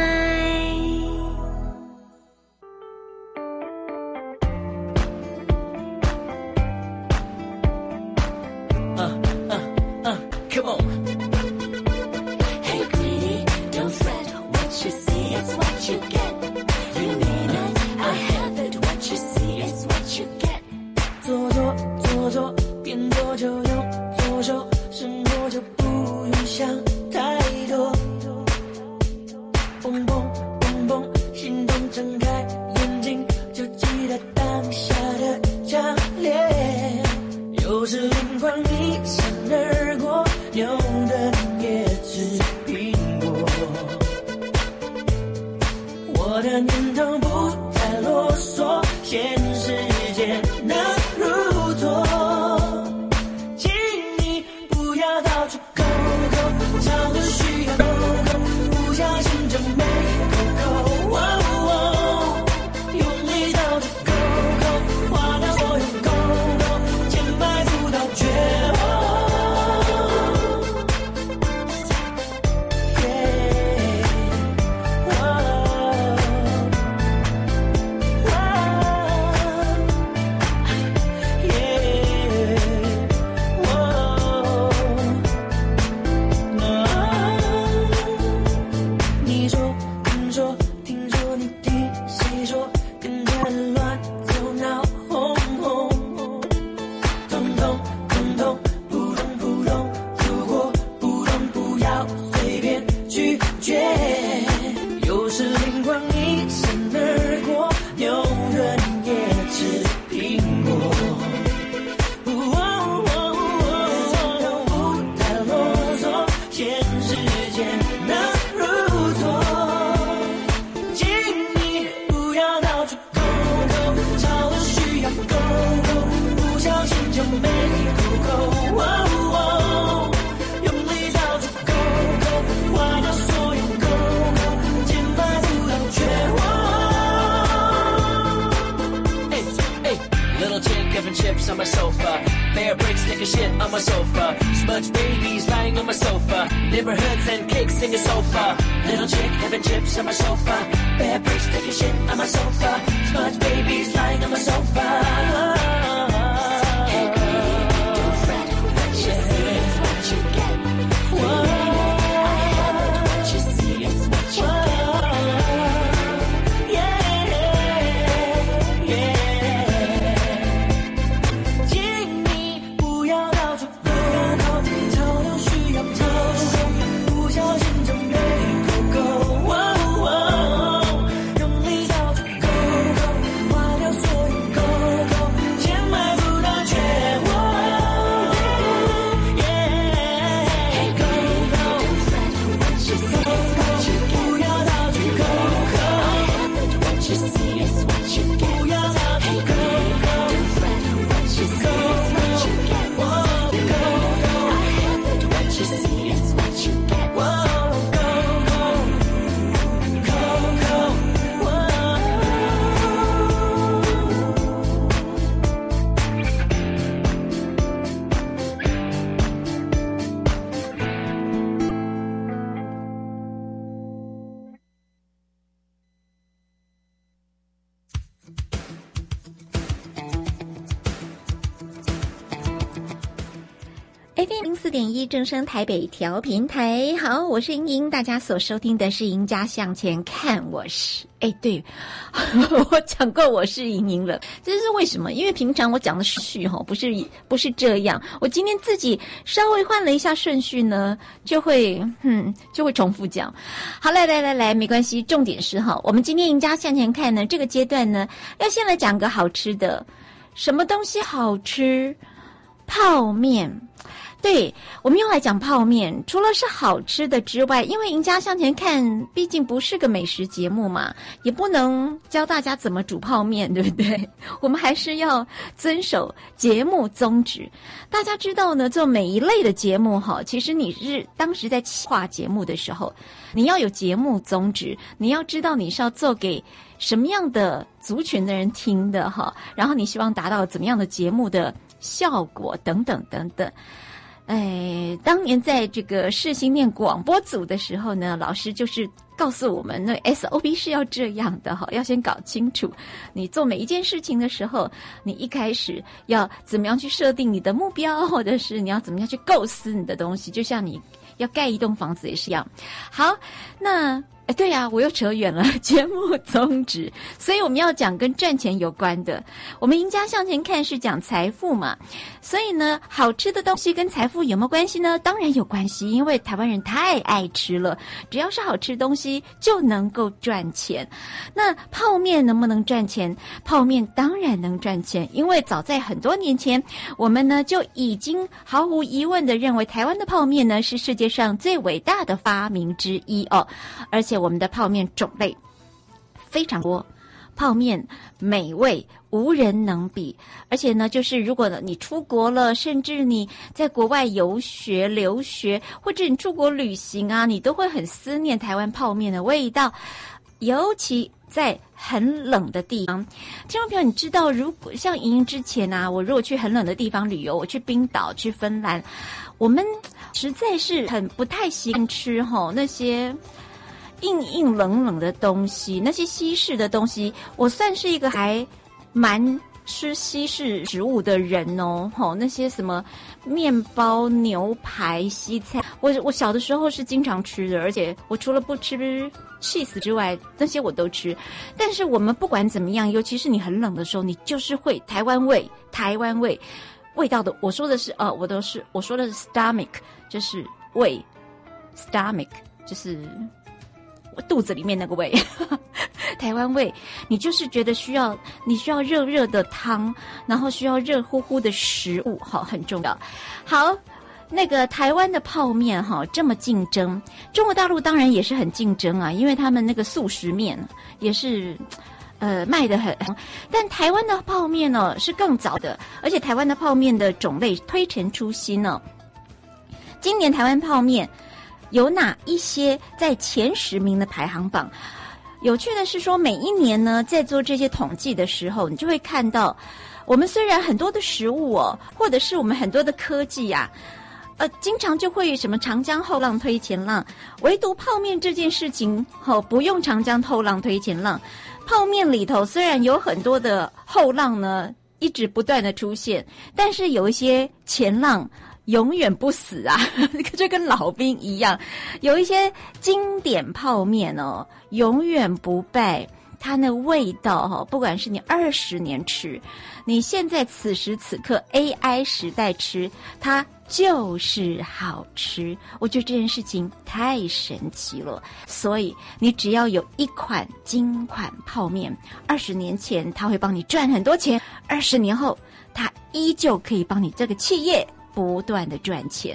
F M 零四点一正声台北调频台，好，我是莹莹，大家所收听的是《赢家向前看》，我是哎，对我讲过我是莹莹了，这是为什么？因为平常我讲的顺序哈，不是不是这样，我今天自己稍微换了一下顺序呢，就会嗯就会重复讲。好，来来来来，没关系，重点是哈，我们今天《赢家向前看》呢，这个阶段呢，要先来讲个好吃的，什么东西好吃？泡面。对，我们又来讲泡面，除了是好吃的之外，因为赢家向前看毕竟不是个美食节目嘛，也不能教大家怎么煮泡面，对不对？我们还是要遵守节目宗旨。大家知道呢，做每一类的节目哈，其实你是当时在企划节目的时候，你要有节目宗旨，你要知道你是要做给什么样的族群的人听的哈，然后你希望达到怎么样的节目的效果等等等等。哎，当年在这个世新念广播组的时候呢，老师就是告诉我们，那 S O P 是要这样的哈，要先搞清楚，你做每一件事情的时候，你一开始要怎么样去设定你的目标，或者是你要怎么样去构思你的东西，就像你要盖一栋房子也是一样。好，那哎，对呀、啊，我又扯远了节目宗旨，所以我们要讲跟赚钱有关的。我们赢家向前看是讲财富嘛，所以呢，好吃的东西跟财富有没有关系呢？当然有关系，因为台湾人太爱吃了，只要是好吃东西就能够赚钱。那泡面能不能赚钱？泡面当然能赚钱，因为早在很多年前，我们呢就已经毫无疑问的认为台湾的泡面呢是世界上最伟大的发明之一哦，而且我们的泡面种类非常多，泡面美味无人能比。而且呢，就是如果你出国了，甚至你在国外游学留学，或者你出国旅行啊，你都会很思念台湾泡面的味道，尤其在很冷的地方。听众朋友，你知道，如果像莹莹之前啊，我如果去很冷的地方旅游，我去冰岛、去芬兰，我们实在是很不太习惯吃吼那些硬硬冷冷的东西，那些西式的东西，我算是一个还蛮吃西式食物的人哦。吼，那些什么面包、牛排、西餐，我我小的时候是经常吃的，而且我除了不吃cheese之外，那些我都吃。但是我们不管怎么样，尤其是你很冷的时候，你就是会台湾味，台湾味味道的。我说的是呃，我都是我说的是 stomach， 就是胃 ，stomach 就是我肚子里面那个胃，台湾胃，你就是觉得需要，你需要热热的汤，然后需要热乎乎的食物，好，很重要。好，那个台湾的泡面哈这么竞争，中国大陆当然也是很竞争啊，因为他们那个速食面也是呃卖得很，但台湾的泡面呢是更早的，而且台湾的泡面的种类推陈出新呢。今年台湾泡面有哪一些在前十名的排行榜？有趣的是说，每一年呢，在做这些统计的时候，你就会看到，我们虽然很多的食物哦，或者是我们很多的科技呀、啊，呃，经常就会什么长江后浪推前浪，唯独泡面这件事情，哦，不用长江后浪推前浪，泡面里头虽然有很多的后浪呢，一直不断的出现，但是有一些前浪永远不死啊，就跟老兵一样，有一些经典泡面哦，永远不败。它那味道哈，不管是你二十年吃，你现在此时此刻 A I 时代吃，它就是好吃。我觉得这件事情太神奇了，所以你只要有一款金款泡面，二十年前它会帮你赚很多钱，二十年后它依旧可以帮你这个企业不断的赚钱。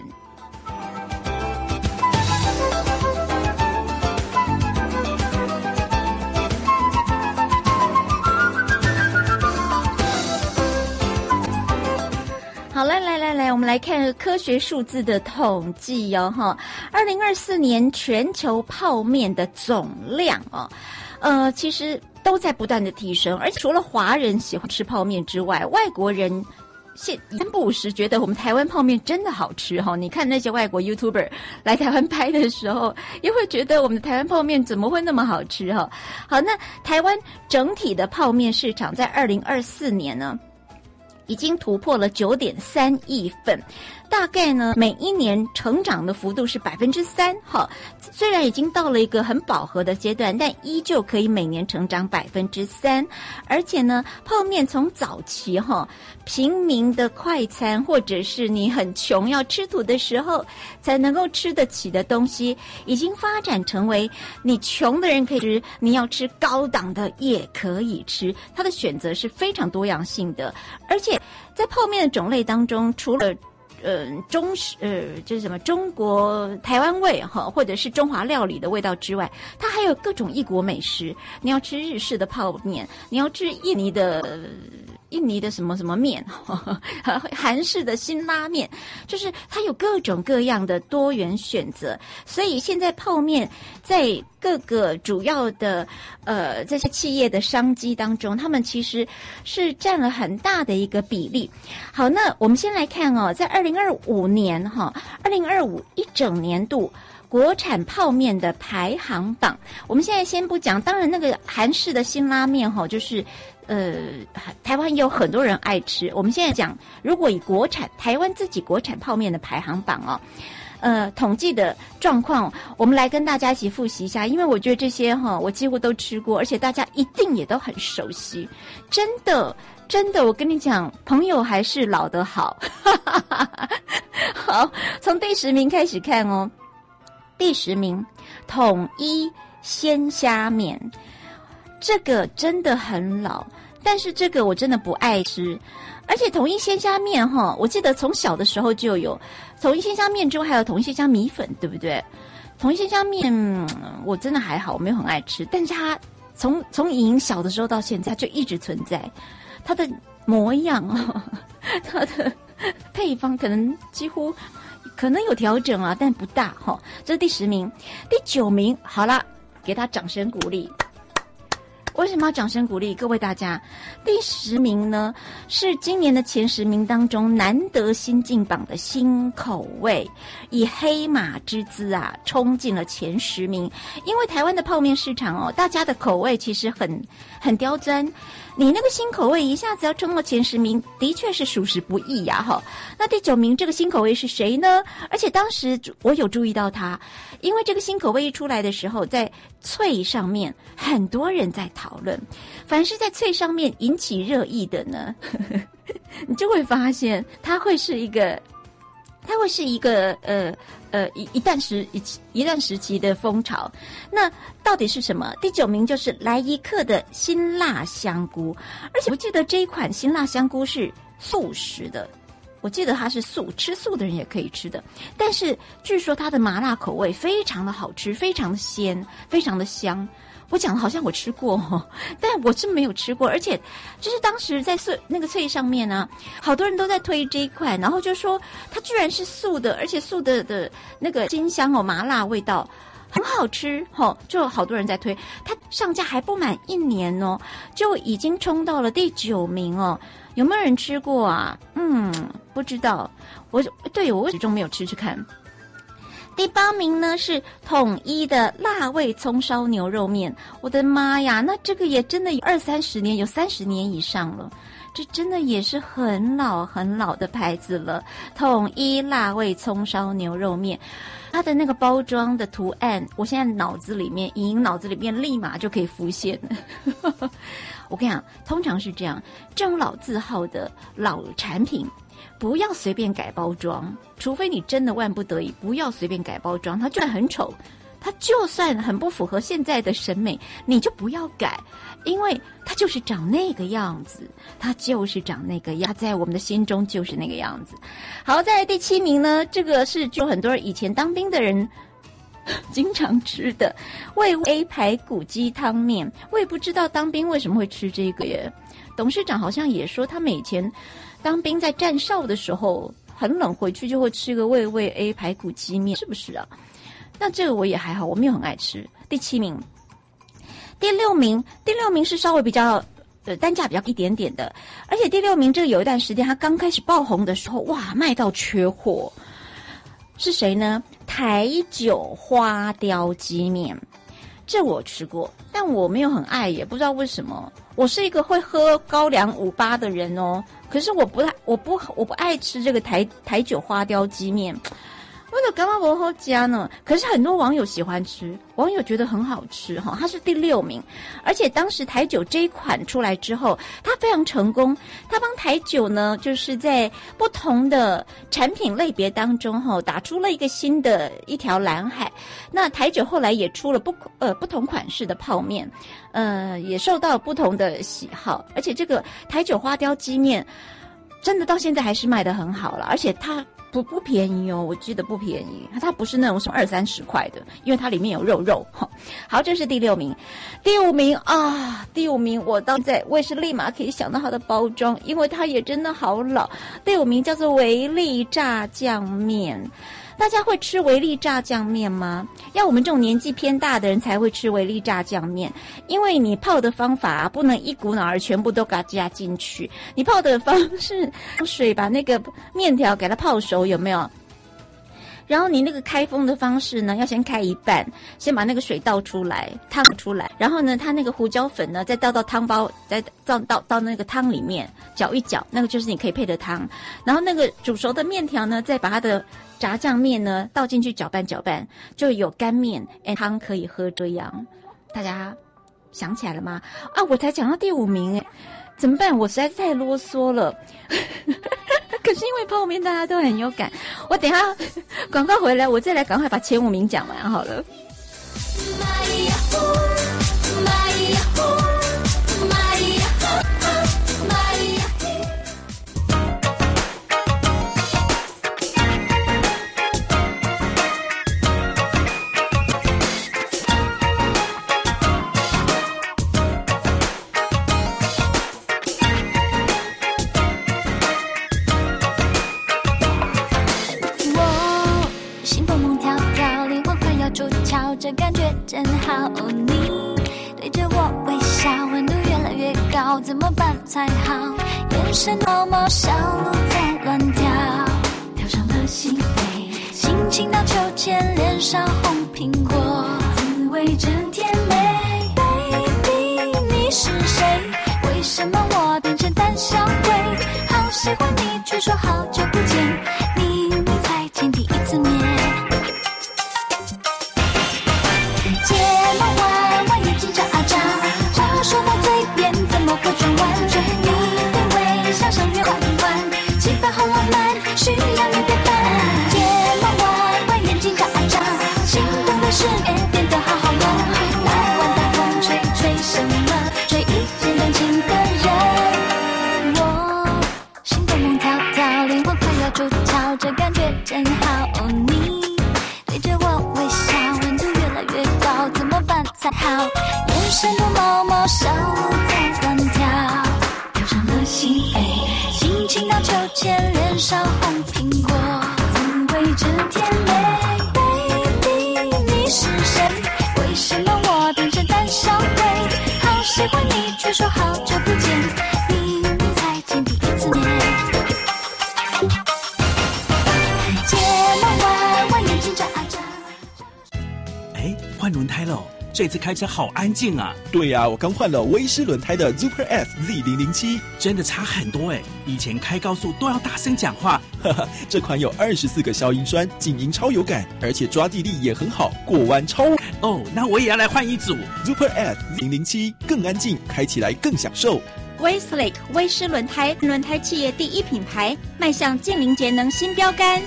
好，来来来来，我们来看科学数字的统计哦，哈，二零二四年全球泡面的总量哦，呃，其实都在不断的提升，而且除了华人喜欢吃泡面之外，外国人现三不五时觉得我们台湾泡面真的好吃哈、哦。你看那些外国 YouTuber 来台湾拍的时候，也会觉得我们的台湾泡面怎么会那么好吃哈、哦？好，那台湾整体的泡面市场在二零二四年呢？ 已经突破了九点三亿份，大概呢每一年成长的幅度是百分之三。哈，虽然已经到了一个很饱和的阶段，但依旧可以每年成长百分之三。而且呢，泡面从早期哈平民的快餐，或者是你很穷要吃土的时候才能够吃得起的东西，已经发展成为你穷的人可以吃，你要吃高档的也可以吃，它的选择是非常多样性的。而且在泡面的种类当中，除了呃中式呃就是什么中国台湾味哈，或者是中华料理的味道之外，它还有各种异国美食。你要吃日式的泡面，你要吃印尼的呃印尼的什么什么面，呵呵韩式的辛拉面，就是它有各种各样的多元选择。所以现在泡面在各个主要的呃这些企业的商机当中，他们其实是占了很大的一个比例。好，那我们先来看哦，在二零二五年哈，二零二五一整年度国产泡面的排行榜，我们现在先不讲。当然，那个韩式的辛拉面哈，就是呃，台湾也有很多人爱吃。我们现在讲，如果以国产台湾自己国产泡面的排行榜哦，呃，统计的状况，我们来跟大家一起复习一下。因为我觉得这些哈，我几乎都吃过，而且大家一定也都很熟悉。真的，真的，我跟你讲，朋友还是老的好。好，从第十名开始看哦。第十名，统一鲜虾面，这个真的很老，但是这个我真的不爱吃。而且统一鲜虾面哈，我记得从小的时候就有统一鲜虾面之后，还有统一鲜虾米粉，对不对？统一鲜虾面、嗯、我真的还好，我没有很爱吃，但是它从从莹小的时候到现在就一直存在，它的模样哦，它的配方可能几乎。可能有调整啊，但不大哈、哦。这是第十名，第九名，好了，给他掌声鼓励。为什么要掌声鼓励？各位大家，第十名呢是今年的前十名当中难得新进榜的新口味，以黑马之姿啊冲进了前十名。因为台湾的泡面市场哦，大家的口味其实很很刁钻，你那个新口味一下子要冲到前十名，的确是属实不易呀、啊、哈。那第九名这个新口味是谁呢？而且当时我有注意到它，因为这个新口味一出来的时候，在脆上面很多人在讨论，凡是在脆上面引起热议的呢，呵呵你就会发现它会是一个，它会是一个呃呃一一段时一一段时期的风潮。那到底是什么？第九名就是来一克的辛辣香菇，而且我记得这一款辛辣香菇是素食的。我记得它是素，吃素的人也可以吃的，但是据说它的麻辣口味非常的好吃，非常的鲜，非常的香。我讲的好像我吃过哦，但我是没有吃过，而且就是当时在脆那个脆上面呢、啊，好多人都在推这一款，然后就说它居然是素的，而且素的的那个辛香哦，麻辣味道很好吃哦，就好多人在推。它上架还不满一年哦，就已经冲到了第九名哦。有没有人吃过啊？嗯，不知道。我对我始终没有吃吃看。第八名呢是统一的辣味葱烧牛肉面。我的妈呀，那这个也真的有二三十年，有三十年以上了。这真的也是很老很老的牌子了。统一辣味葱烧牛肉面，它的那个包装的图案，我现在脑子里面，莹莹脑子里面立马就可以浮现了。我跟你讲，通常是这样，这种老字号的老产品，不要随便改包装，除非你真的万不得已，不要随便改包装。它就算很丑，它就算很不符合现在的审美，你就不要改，因为它就是长那个样子，它就是长那个样，它在我们的心中就是那个样子。好，再来第七名呢，这个是就很多人以前当兵的人经常吃的味 A 排骨鸡汤面。我也不知道当兵为什么会吃这个耶。董事长好像也说他们以前当兵在站哨的时候很冷，回去就会吃个味味 A 排骨鸡面，是不是啊？那这个我也还好，我没有很爱吃。第七名。第六名，第六名是稍微比较呃单价比较一点点的，而且第六名这个有一段时间它刚开始爆红的时候，哇，卖到缺货。是谁呢？台酒花雕鸡面。 这我吃过，但我没有很爱，也不知道为什么。我是一个会喝高粱五八的人哦，可是我不太，我不，我不爱吃这个台台酒花雕鸡面。为了干嘛不好加呢？可是很多网友喜欢吃，网友觉得很好吃哈，它是第六名。而且当时台酒这一款出来之后，它非常成功，它帮台酒呢，就是在不同的产品类别当中哈，打出了一个新的一条蓝海。那台酒后来也出了不呃不同款式的泡面，呃，也受到不同的喜好。而且这个台酒花雕鸡面，真的到现在还是卖得很好了，而且它。不不便宜哦，我记得不便宜，它不是那种什么二三十块的，因为它里面有肉肉。好，这是第六名，第五名啊，第五名我到在我也是立马可以想到它的包装，因为它也真的好老。第五名叫做维力炸酱面。大家会吃维力炸酱面吗？要我们这种年纪偏大的人才会吃维力炸酱面，因为你泡的方法啊，不能一股脑儿全部都给它加进去。你泡的方式，用水把那个面条给它泡熟，有没有？然后你那个开封的方式呢，要先开一半，先把那个水倒出来，汤出来，然后呢，它那个胡椒粉呢，再倒到汤包，再倒到到那个汤里面搅一搅，那个就是你可以配的汤。然后那个煮熟的面条呢，再把它的炸酱面呢倒进去搅拌搅拌，就有干面哎汤可以喝。这样大家想起来了吗？啊，我才讲到第五名哎，怎么办？我实在是太啰嗦了。可是因为泡面大家都很有感，我等一下广告回来，我再来赶快把前五名讲完好了。 这感觉真好，你对着我微笑，温度越来越高，怎么办才好？眼神多么小鹿在乱跳，跳上了心扉，心情到秋千，脸上红苹果，滋味真甜美。Baby， 你是谁？为什么我变成胆小鬼？好喜欢你，却说好久不见，你你才见第一次面。说到嘴边怎么会转弯？追你的微笑像月光弯，气氛好浪漫，需要你陪伴。睫毛弯弯，眼睛眨眨，心动的世界变得好好玩。来碗大风吹吹什么？吹一见钟情的人。我心蹦蹦跳跳，灵魂快要出窍，这感觉真好。哦，你对着我微笑，温度越来越高，怎么办才好？眼神多毛毛，小鹿在乱跳，跳上了心扉，心情到秋千，脸上红苹果，滋味真甜美。Baby， 你是谁？为什么我变成胆小鬼？好喜欢你，却说好久不见，你你才见第一次面。睫毛弯弯，眼睛眨眨。 哎，换轮胎了。这次开车好安静啊！ 对呀、啊，我刚换了威狮轮胎的 Super S Z 零零七， 真的差很多哎！以前开高速都要大声讲话， 哈哈，这款有二十四个消音栓，静音超有感，而且抓地力也很好，过弯超哦。那我也要来换一组 Super S Z 零零七，更安静，开起来更享受。 Westlake 威狮轮胎，轮胎企业第一品牌，迈向净零节能新标杆。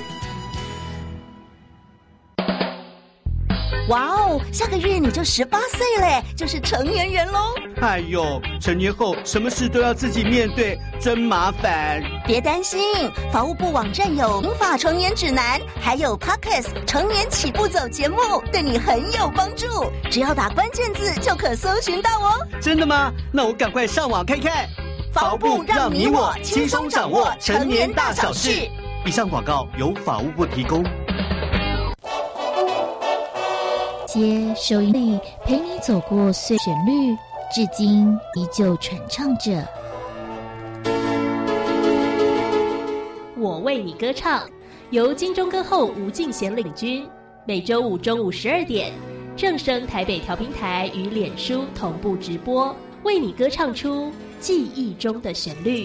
哇哦，下个月你就十八岁嘞，就是成年人喽！ 哎呦，成年后什么事都要自己面对，真麻烦。 别担心，法务部网站有民法成年指南，还有 Podcast 成年起步走节目，对你很有帮助。只要打关键字就可搜寻到哦。 真的吗？那我赶快上网看看。 法务部让你我轻松掌握成年大小事。 以上广告由法务部提供。 接收音里陪你走过岁旋律，至今依旧传唱着。 我为你歌唱，由金钟歌后吴敬贤领军，每周五中午十二点， 正声台北调频台与脸书同步直播，为你歌唱出记忆中的旋律。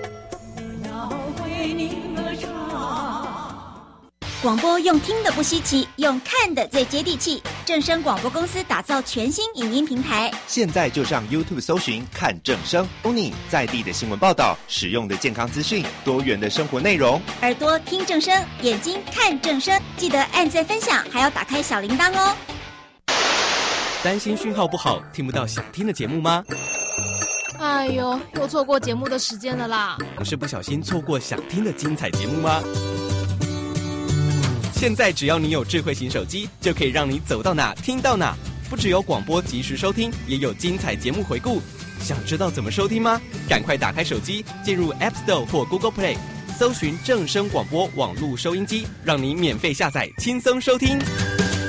广播用听的不稀奇，用看的最接地气。正声广播公司打造全新影音平台， 现在就上 YouTube 搜寻看正声，供你在地的新闻报道、实用的健康资讯、多元的生活内容。 耳朵听正声，眼睛看正声，记得按赞分享，还要打开小铃铛哦。 担心讯号不好，听不到想听的节目吗？ 哎呦，又错过节目的时间了啦！ 不是不小心错过想听的精彩节目吗？现在只要你有智慧型手机，就可以让你走到哪听到哪。不只有广播及时收听，也有精彩节目回顾。想知道怎么收听吗？赶快打开手机，进入 App Store 或 Google Play， 搜寻正声广播网络收音机，让你免费下载，轻松收听。